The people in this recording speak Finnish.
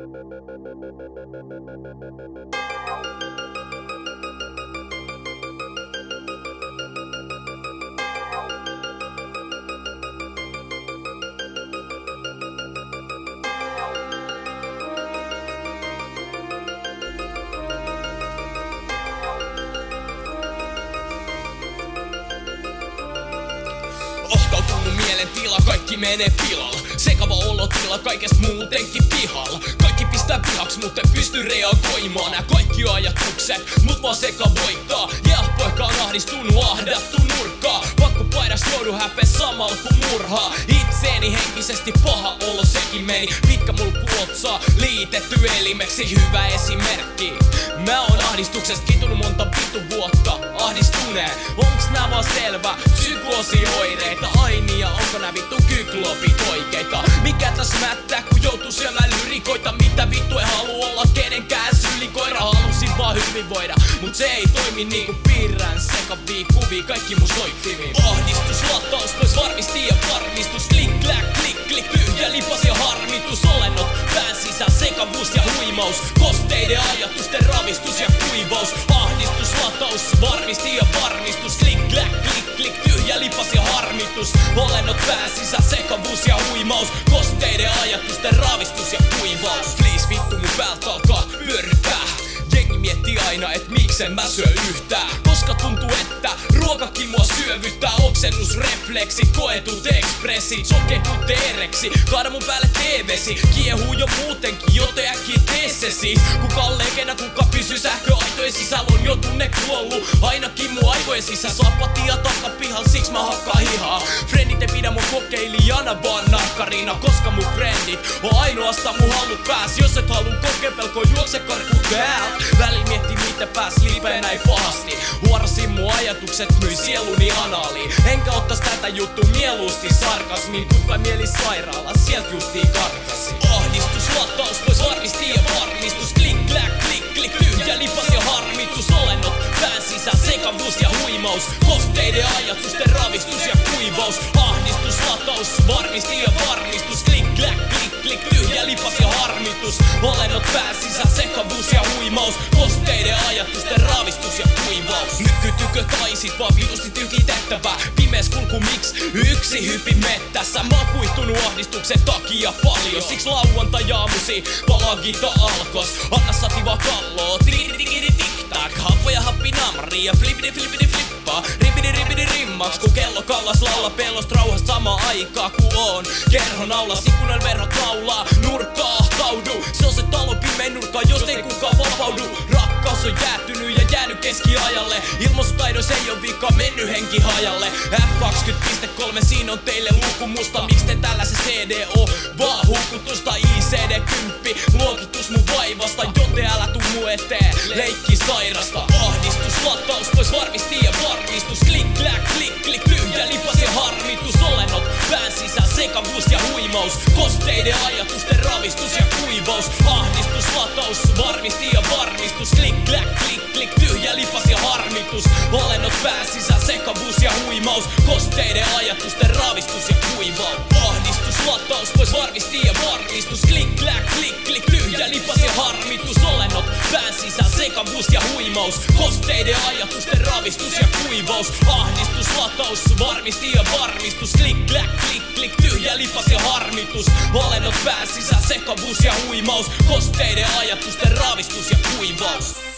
Ohtautunut mielentila, kaikki menee pilalla. Sekava olotila, kaikesta muutenkin pihalla. Kaikki pistää vihaksi, mutta en pysty reagoimaan. Nää kaikki ajatukset, mut vaan sekavoittaa. Poika on ahdistunut, ahdattu nurkkaa. Pakko paidas joudu häpeä samalla kun murhaa. Itseeni henkisesti paha olo sekin meni. Pitkä mulkku otsaa, liitetty elimeksi. Hyvä esimerkki. Mä oon ahdistuksesta kitunut monta vittu vuotta. Ahdistuneen, onks nää vaan selvä? Psykoosihoireita, ainia, onko nää vittu kyklopit oikeita? Mikä tässä mättää kun joutuu syömään lyrikoita? Mitä vittu ei halua olla kenenkään sylikoira? Halusin vaan hyvinvoida, mut se ei toimi niinku piirrän sekavia kuvia, kaikki mun soittimia. Ahdistus, lataus, pois varmisti ja varmistus. Klik, kläk, klik, klik, tyhjä lipas ja harmitus. Olennot, pään sisään, sekavuus ja huimous. Kosteiden ajatusten ravistus ja kuivaus. Ahdistus, lataus, varmisti ja varmistus. Klik, kläk, klik, klik, tyhjä lipas ja harmitus. Olennot, pään sisään, sekavuus ja huimous. Kosteiden ajatusten ravistus ja kuivaus. Please vittu mun päältä alkaa pyörryttää. Jengi miettii aina, et miksen mä syö yhtään. Koska tuntuu, että ruokakin mua syövyttää. Oksennusrefleksi, koetut ekspressit. Sokee kun teereksi, kaada mun päälle teevesi. Kiehuu jo muutenkin, joten äkkiä tee se siis. Kuka on legenda, kuka pysyy sähköaitojen sisällä. On jo tunne kuollu, ainakin mun aivojen sisään. Sapatia takapihalla, siks mä hakkaan hihaa. Frendit ei pidä mun kokeilijana, vaan narkkarina. Koska mun frendit on ainoastaan mun halut pääs. Jos et haluu kokea pelkoa, juokse karkuun täältä. Välillä miettii miten pääs liipeen näin pahasti. Huorasin mun ajatukset, myin sieluni anaaliin. Enkä ottais tätä juttua mieluusti sarkasmiin. Kuka mieli sairaala, sielt justiin karkasi. Ahdistus, lataus, pois varmisti ja varmistus. Klik, kläk, klik, klik, tyhjä lipas ja harmitus. Olennot, pään sisään, sekavuus ja huimous. Kosteiden ajatusten ravistus ja kuivaus. Ahdistus, lataus, varmisti ja varmistus. Klik, kläk, klik, klik, tyhjä lipas ja harmitus. Olennot, pään sisään, sekavuus ja huimous. Kosteiden ajatusten ravistus ja kuivaus. Nykytykö taisit vaan vitusti tykitettävää. Pimees kulku miks yksi hypi mettässä. Mä oon kuihtunut ahdistuksen takia paljon. Siks lauantajaamusi palagita alkos. Anna sativa kalloo, tiiri tik-tak. Happoja happi namri ja flipidi flipidi flippaa. Ribidi rimmaks kun kello kallas laula. Pelosta rauhasta sama aikaa ku on kerhon aula. Ikkunan verhot laulaa, nurkkaa ahtaudu. Se on se talo pimein nurkka, jos ei kukaan vapaudu. Rakkaus on jäätynyt ja jäänyt keskiajalle. Ilmaisutaidois ei oo vika, mennyt henki hajalle. F20.3, siinä on teille luku musta. Miks te tällaisen CD oo vaan hukutusta? ICD-10, luokitus mun vaivasta. Joten älä tuu mun eteen, leikki sairasta. Ahdistus, lataus, pois varmisti ja varmistus. Klik, kläk, klik, klik, tyhjä lipas ja harmitus. Olennot, pään sisään, sekavuus ja huimous. Kosteiden ajatusten ravistus ja kuivaus. Ahdistus, lataus, varmisti ja varmistus. Klik, kläk, klik, klik, tyhjä lipas ja harmitus. Olennot, pään sisään, sekavuus ja huimous. Kosteiden ajatusten ravistus ja kuivaus. Ahdistus, lataus, pois varmisti ja varmistus. Klik, kläk, klik, klik, tyhjä lipas ja harmitus. Olennot, pään sisään, sekavuus ja huimous. Kosteiden ajatusten ravistus ja kuivaus. Ahdistus, lataus, varmisti ja varmistus. Klik, kläk, klik, klik, tyhjä lipas ja harmitus. Olennot, pään sisään, sekavuus ja huimous. Kosteiden ajatusten ravistus ja kuivaus.